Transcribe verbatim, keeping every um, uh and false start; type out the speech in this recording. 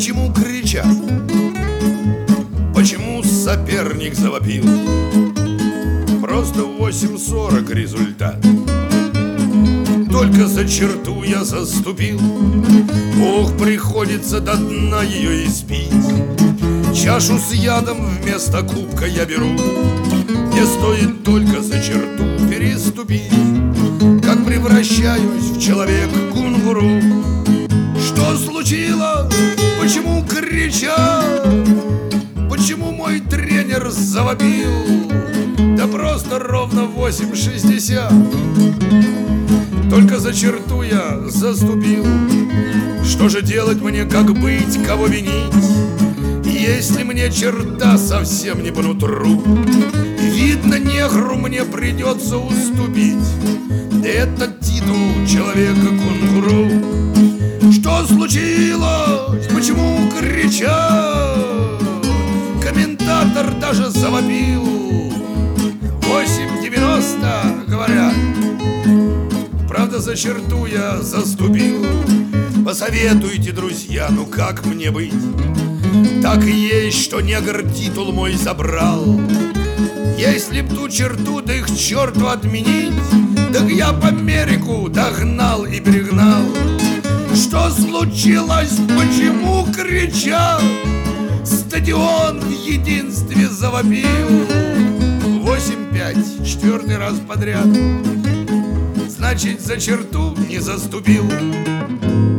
почему кричат, почему соперник завопил. Просто восемь сорок результат. Только за черту я заступил. Ох, приходится до дна ее испить. Чашу с ядом вместо кубка я беру. Мне стоит только за черту переступить, как превращаюсь в человека-кунгуру. Что случилось? Почему кричат? Почему мой тренер завопил? Да просто ровно восемь шестьдесят. Только за черту я заступил. Что же делать мне, как быть, кого винить, если мне черта совсем не по нутру? Видно, негру мне придется уступить этот титул человека-кунгуру. Что случилось? Почему кричат? Комментатор даже завопил. Восемь девяносто, говорят. Правда, за черту я заступил. Посоветуйте, друзья, ну как мне быть? Так и есть, что негр титул мой забрал. Если б ту черту, да их к черту отменить, так я по Америку догнал и перегнал. Что случилось? Почему кричат? Стадион в единстве завопил. Восемь пять, четвертый раз подряд. Значит, за черту не заступил.